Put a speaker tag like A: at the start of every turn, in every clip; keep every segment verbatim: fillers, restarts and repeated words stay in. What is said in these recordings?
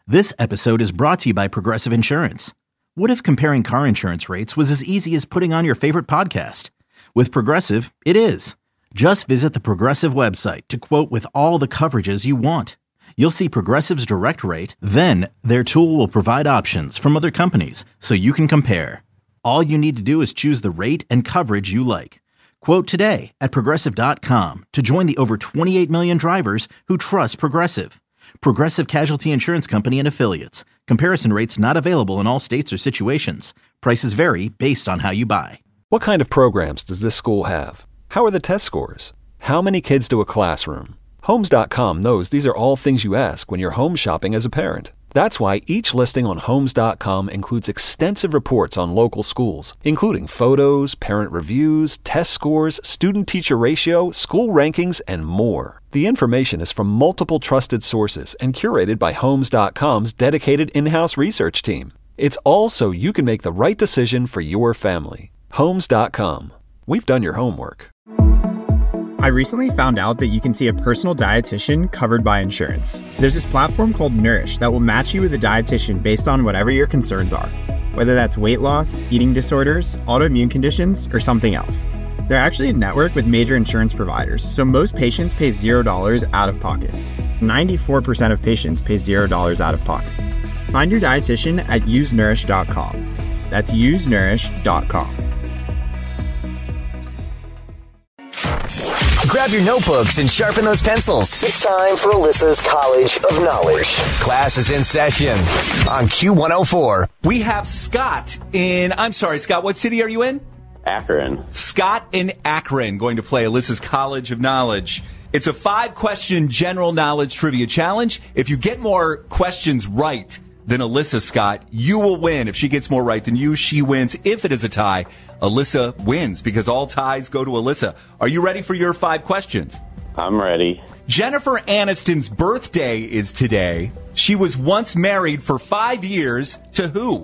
A: This episode is brought to you by Progressive Insurance. What if comparing car insurance rates was as easy as putting on your favorite podcast? With Progressive, it is. Just visit the Progressive website to quote with all the coverages you want. You'll see Progressive's direct rate, then their tool will provide options from other companies so you can compare. All you need to do is choose the rate and coverage you like. Quote today at progressive dot com to join the over twenty-eight million drivers who trust Progressive. Progressive Casualty Insurance Company and Affiliates. Comparison rates not available in all states or situations. Prices vary based on how you buy.
B: What kind of programs does this school have? How are the test scores? How many kids do a classroom? Homes dot com knows these are all things you ask when you're home shopping as a parent. That's why each listing on Homes dot com includes extensive reports on local schools, including photos, parent reviews, test scores, student-teacher ratio, school rankings, and more. The information is from multiple trusted sources and curated by Homes dot com's dedicated in-house research team. It's all so you can make the right decision for your family. Homes dot com. We've done your homework.
C: I recently found out that you can see a personal dietitian covered by insurance. There's this platform called Nourish that will match you with a dietitian based on whatever your concerns are, whether that's weight loss, eating disorders, autoimmune conditions, or something else. They're actually a network with major insurance providers, so most patients pay zero dollars out of pocket. ninety-four percent of patients pay zero dollars out of pocket. Find your dietitian at use nourish dot com. That's use nourish dot com.
D: Grab your notebooks and sharpen those pencils. It's time for Alyssa's College of Knowledge. Class is in session on Q one oh four.
E: We have Scott in, I'm sorry, Scott, what city are you in?
F: Akron.
E: Scott in Akron going to play Alyssa's College of Knowledge. It's a five-question general knowledge trivia challenge. If you get more questions right than Alyssa, Scott, you will win. If she gets more right than you, she wins. If it is a tie, Alyssa wins because all ties go to Alyssa. Are you ready for your five questions?
F: I'm ready.
E: Jennifer Aniston's birthday is today. She was once married for five years to who?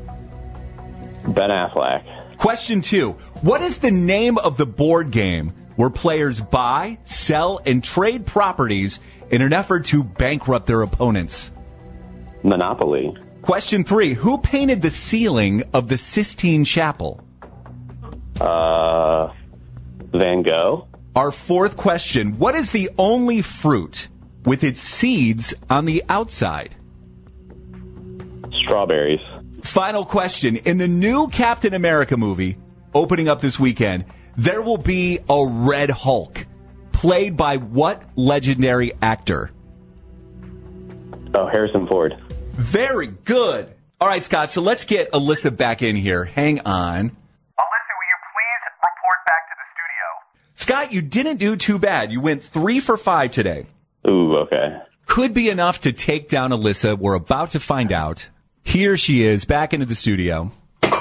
F: Ben Affleck.
E: Question two. What is the name of the board game where players buy, sell, and trade properties in an effort to bankrupt their opponents?
F: Monopoly.
E: Question three. Who painted the ceiling of the Sistine Chapel?
F: Uh, Van Gogh.
E: Our fourth question. What is the only fruit with its seeds on the outside?
F: Strawberries.
E: Final question. In the new Captain America movie, opening up this weekend, there will be a Red Hulk, played by what legendary actor?
F: Oh, Harrison Ford.
E: Very good. All right, Scott, so let's get Alyssa back in here. Hang on.
G: Alyssa, will you please report back to the studio?
E: Scott, you didn't do too bad. You went three for five today.
F: Ooh, okay.
E: Could be enough to take down Alyssa. We're about to find out. Here she is, back into the studio.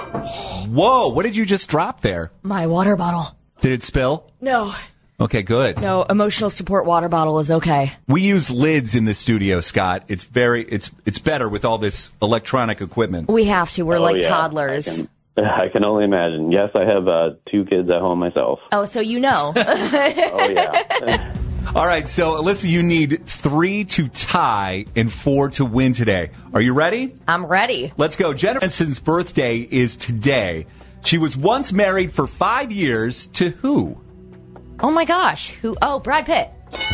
E: Whoa, what did you just drop there?
H: My water bottle.
E: Did it spill?
H: No.
E: Okay, good.
H: No, emotional support water bottle is okay.
E: We use lids in the studio, Scott. It's very, it's it's better with all this electronic equipment.
H: We have to. We're
F: Oh,
H: like
F: yeah.
H: toddlers.
F: I can, I can only imagine. Yes, I have uh, two kids at home myself.
H: Oh, so you know.
F: Oh, yeah.
E: All right, so Alyssa, you need three to tie and four to win today. Are you ready?
H: I'm ready.
E: Let's go. Jennifer Aniston's birthday is today. She was once married for five years to who?
H: Oh my gosh. Who? Oh, Brad Pitt.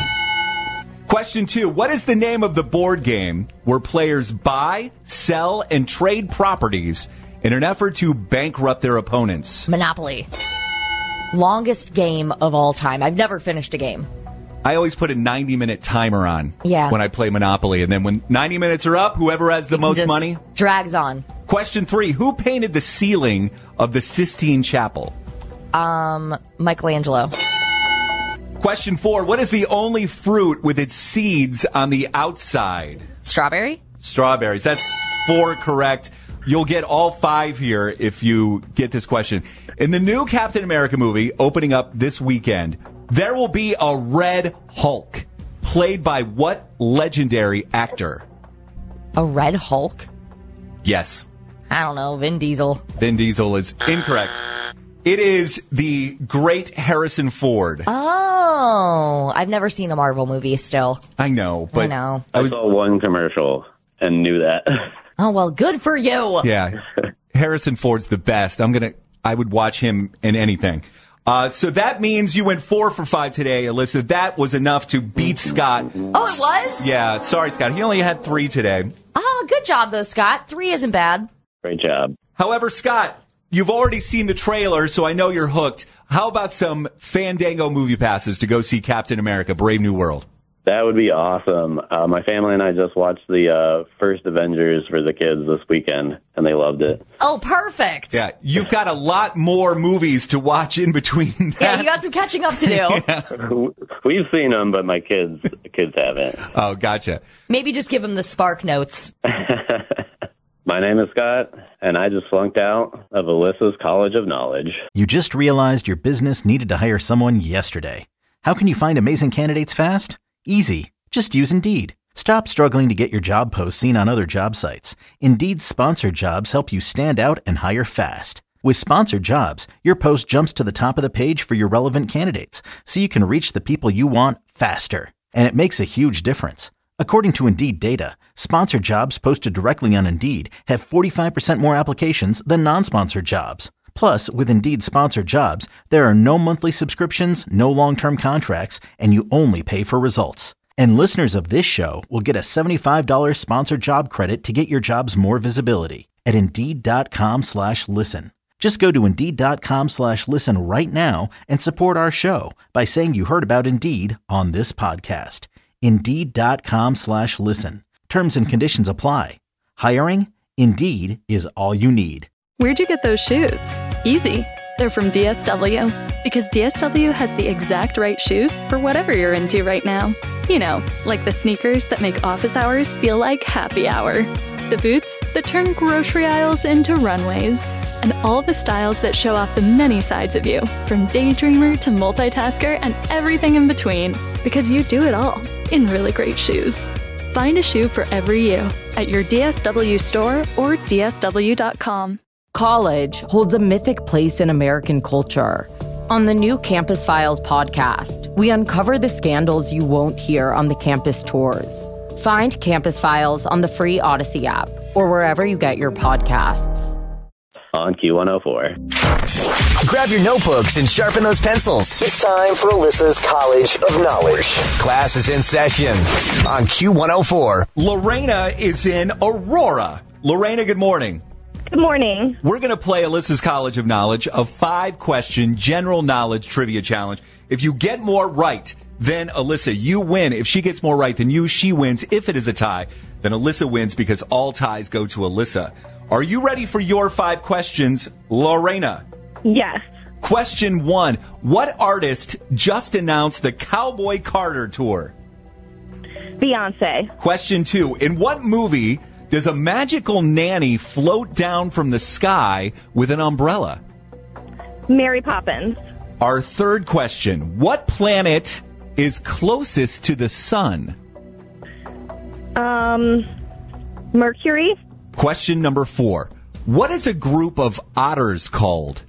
E: Question two. What is the name of the board game where players buy, sell, and trade properties in an effort to bankrupt their opponents?
H: Monopoly. Longest game of all time. I've never finished a game.
E: I always put a ninety-minute timer on
H: Yeah.
E: when I play Monopoly. And then when ninety minutes are up, whoever has the
H: It
E: most
H: just
E: money.
H: drags on.
E: Question three. Who painted the ceiling of the Sistine Chapel?
H: Um, Michelangelo.
E: Question four. What is the only fruit with its seeds on the outside?
H: Strawberry?
E: Strawberries. That's four correct. You'll get all five here if you get this question. In the new Captain America movie opening up this weekend, there will be a Red Hulk, played by what legendary actor?
H: A Red Hulk?
E: Yes.
H: I don't know. Vin Diesel.
E: Vin Diesel is incorrect. It is the great Harrison Ford.
H: Oh, I've never seen a Marvel movie still.
E: I know, but
H: I know.
E: I
F: I
E: was,
F: saw one commercial. and knew that.
H: Oh, well, good for you.
E: Yeah. Harrison Ford's the best. I'm going to, I would watch him in anything. Uh, so that means you went four for five today, Alyssa. That was enough to beat Scott.
H: Oh, it was?
E: Yeah. Sorry, Scott. He only had three today.
H: Oh, good job, though, Scott. Three isn't bad.
F: Great job.
E: However, Scott, you've already seen the trailer, so I know you're hooked. How about some Fandango movie passes to go see Captain America, Brave New World?
F: That would be awesome. Uh, my family and I just watched the uh, first Avengers for the kids this weekend, and they loved it.
H: Oh, perfect.
E: Yeah, you've got a lot more movies to watch in between that.
H: Yeah, you got some catching up to do.
E: Yeah.
F: We've seen them, but my kids kids haven't.
E: Oh, gotcha.
H: Maybe just give them the Spark Notes.
F: My name is Scott, and I just flunked out of Alyssa's College of Knowledge.
A: You just realized your business needed to hire someone yesterday. How can you find amazing candidates fast? Easy. Just use Indeed. Stop struggling to get your job posts seen on other job sites. Indeed's sponsored jobs help you stand out and hire fast. With sponsored jobs, your post jumps to the top of the page for your relevant candidates, so you can reach the people you want faster. And it makes a huge difference. According to Indeed data, sponsored jobs posted directly on Indeed have forty-five percent more applications than non-sponsored jobs. Plus, with Indeed sponsored jobs, there are no monthly subscriptions, no long-term contracts, and you only pay for results. And listeners of this show will get a seventy-five dollars sponsored job credit to get your jobs more visibility at Indeed.com slash listen. Just go to Indeed.com slash listen right now and support our show by saying you heard about Indeed on this podcast. Indeed.com slash listen. Terms and conditions apply. Hiring? Indeed is all you need.
I: Where'd you get those shoes? Easy. They're from D S W. Because D S W has the exact right shoes for whatever you're into right now. You know, like the sneakers that make office hours feel like happy hour. The boots that turn grocery aisles into runways. And all the styles that show off the many sides of you, from daydreamer to multitasker and everything in between. Because you do it all in really great shoes. Find a shoe for every you at your D S W store or D S W dot com.
H: College holds a mythic place in American culture. On the new Campus Files podcast, we uncover the scandals you won't hear on the campus tours. Find Campus Files on the free Odyssey app or wherever you get your podcasts.
F: On Q one oh four.
D: Grab your notebooks and sharpen those pencils. It's time for Alyssa's College of Knowledge. Class is in session on Q one oh four.
E: Lorena is in Aurora. Lorena, good morning.
J: Good morning.
E: We're going to play Alyssa's College of Knowledge, a five-question general knowledge trivia challenge. If you get more right than Alyssa, you win. If she gets more right than you, she wins. If it is a tie, then Alyssa wins because all ties go to Alyssa. Are you ready for your five questions, Lorena?
J: Yes.
E: Question one. What artist just announced the Cowboy Carter Tour?
J: Beyonce.
E: Question two. In what movie does a magical nanny float down from the sky with an umbrella?
J: Mary Poppins.
E: Our third question. What planet is closest to the sun?
J: Um, Mercury.
E: Question number four. What is a group of otters called?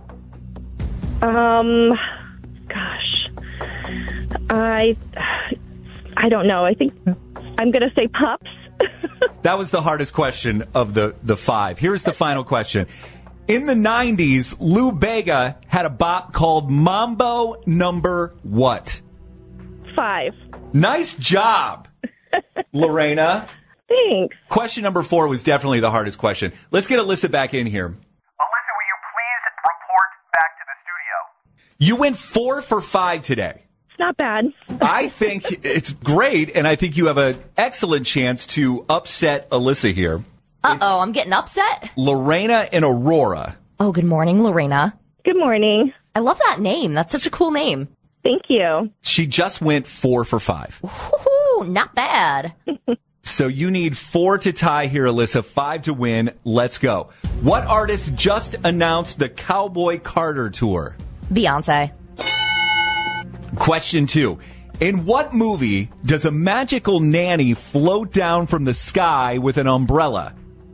J: Um, gosh, I, I don't know. I think I'm going to say pups.
E: That was the hardest question of the, the five. Here's the final question. In the nineties, Lou Bega had a bop called Mambo Number what?
J: Five.
E: Nice job, Lorena.
J: Thanks.
E: Question number four was definitely the hardest question. Let's get Alyssa back in here.
G: Alyssa, will you please report back to the studio?
E: You went four for five today.
J: It's not bad.
E: I think it's great, and I think you have an excellent chance to upset Alyssa here.
H: Uh-oh, I'm getting upset.
E: Lorena and Aurora.
H: Oh, good morning, Lorena.
J: Good morning.
H: I love that name. That's such a cool name.
J: Thank you.
E: She just went four for five.
H: Woo-hoo, not bad.
E: So you need four to tie here, Alyssa, five to win. Let's go. What artist just announced the Cowboy Carter Tour?
H: Beyonce.
E: Question two. In what movie does a magical nanny float down from the sky with an umbrella?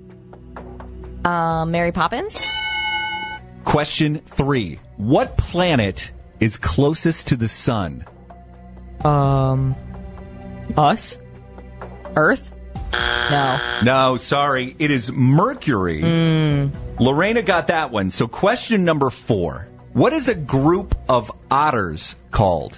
H: Uh, Mary Poppins?
E: Question three. What planet is closest to the sun?
H: Um, us? Earth?
K: No.
E: No, sorry. It is Mercury.
K: Mm.
E: Lorena got that one. So question number four. What is a group of otters called?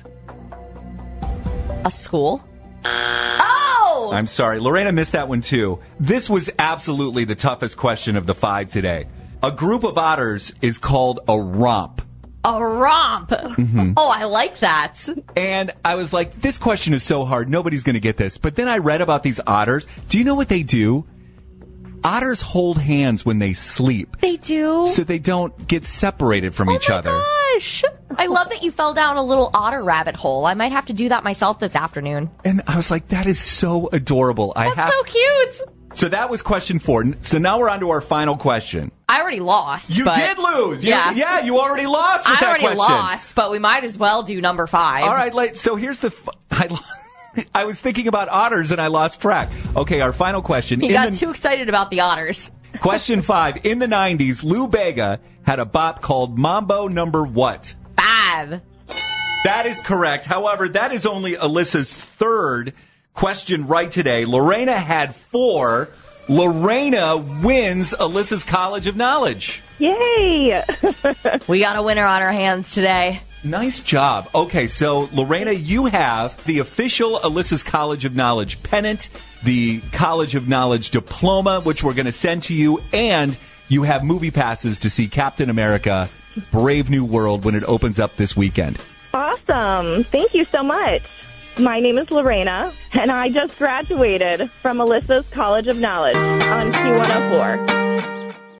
K: A school? Oh!
E: I'm sorry. Lorena missed that one, too. This was absolutely the toughest question of the five today. A group of otters is called a romp.
K: A romp.
E: Mm-hmm.
K: Oh, I like that.
E: And I was like, this question is so hard. Nobody's going to get this. But then I read about these otters. Do you know what they do? Otters hold hands when they sleep.
K: They do?
E: So they don't get separated from
K: oh
E: each
K: my
E: other.
K: Gosh. I love that you fell down a little otter rabbit hole. I might have to do that myself this afternoon.
E: And I was like, that is so adorable. I
K: That's
E: have
K: so cute.
E: So that was question four. So now we're on to our final question.
K: I already lost.
E: You
K: but
E: did lose. You,
K: yeah.
E: yeah, you already lost with
K: I
E: that
K: already
E: question.
K: lost, but we might as well do number five.
E: All right, like, so here's the... F- I, I was thinking about otters and I lost track. Okay, our final question.
K: You
E: In
K: got
E: the,
K: too excited about the otters.
E: Question five. In the nineties, Lou Bega had a bop called Mambo Number what?
K: Five.
E: That is correct. However, that is only Alyssa's third question right today. Lorena had four. Lorena wins Alyssa's College of Knowledge.
J: Yay!
K: We got a winner on our hands today.
E: Nice job. Okay, so Lorena, you have the official Alyssa's College of Knowledge pennant, the College of Knowledge diploma, which we're going to send to you, and you have movie passes to see Captain America, Brave New World when it opens up this weekend.
J: Awesome. Thank you so much. My name is Lorena, and I just graduated from Alyssa's College of Knowledge on Q one oh four.